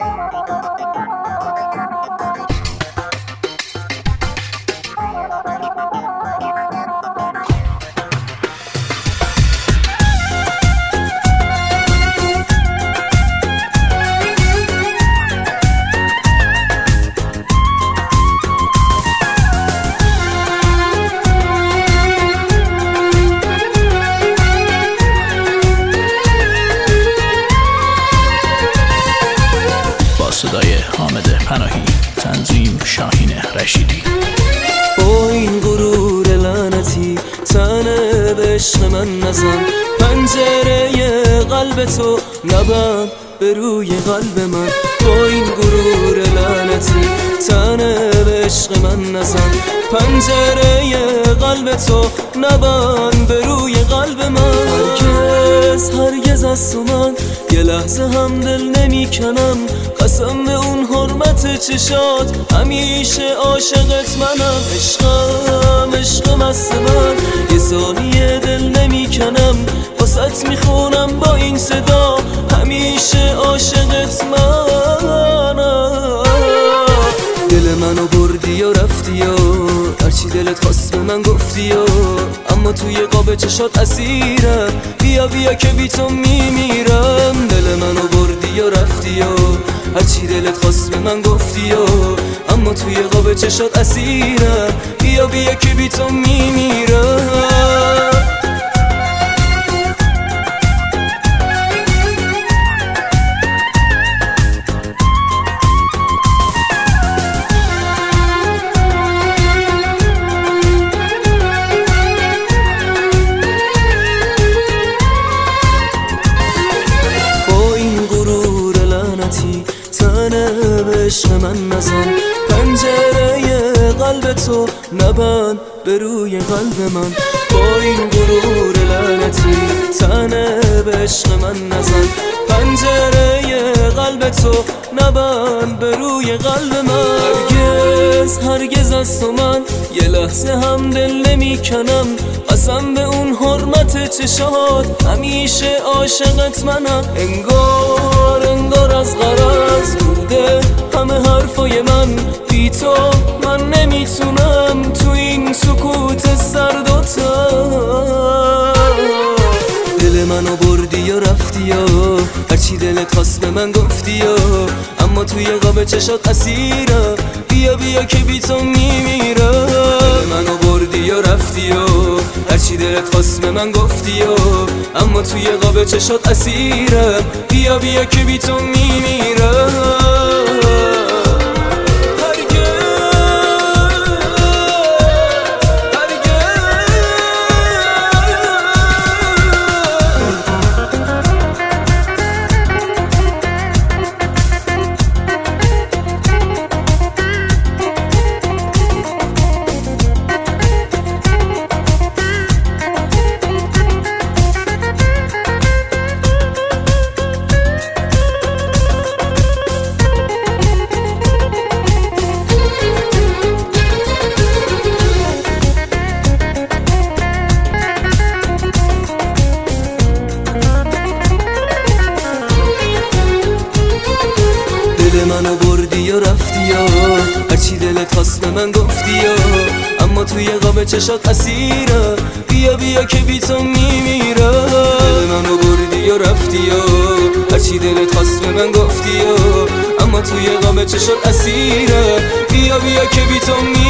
صدای حامد پناهی، تنظیم شاهین رشیدی. با این غرور لعنتی تنه به عشق من نزن، پنجره قلب تو نبند به روی قلب من. با این غرور لعنتی تنه به عشق من نزن، پنجره قلب تو نبند به روی قلب من. هرگز از تو من یه لحظه هم دل نمی کنم، قسم به اون حرمت چشات همیشه عاشقت منم. عشق مست من یه ثانیه دل نمی کنم، واسط میخونم با این صدا همیشه عاشقت منم. دل منو بردی و رفتی و هرچی دلت خواست به من گفتی و اما توی قاب چشات اسیرم، بیا که بی تو میمیرم. دل منو بردی و رفتی و هرچی دلت خواست به من گفتی و اما توی قاب چشات اسیرم، بیا که بی تو میمیرم. به عشق من نزن، پنجره قلب تو نبند به روی قلب من. با این غرور لعنتی تنه به عشق من نزن، پنجره قلب تو نبند به روی قلب من. هرگز از تو من یه لحظه هم دل نمی کنم، قسم به اون حرمت چشات همیشه عاشقت منم. انگار از غرض بوده همه حرفای من، بی تو من نمیتونم تو این سکوت سرد و تر. دل منو بردی و رفتی و هرچی دلت خواست به من گفتی و اما توی قاب چشات اسیرم، بیا که بی تو میمیرم. دل منو بردی و رفتی و هرچی دلت خواست به من گفتی و اما توی قاب چشات اسیرم، بیا که بی تو میمیرم. دل منو بردی و رفتی و هرچی دلت خواست به من گفتی و اما توی قاب چشات اسیرم، بیا که بی تو میمیرم. دل منو بردی و رفتی و هرچی دلت خواست به من گفتی و اما توی قاب چشات اسیرم، بیا که بی تو میمیرم.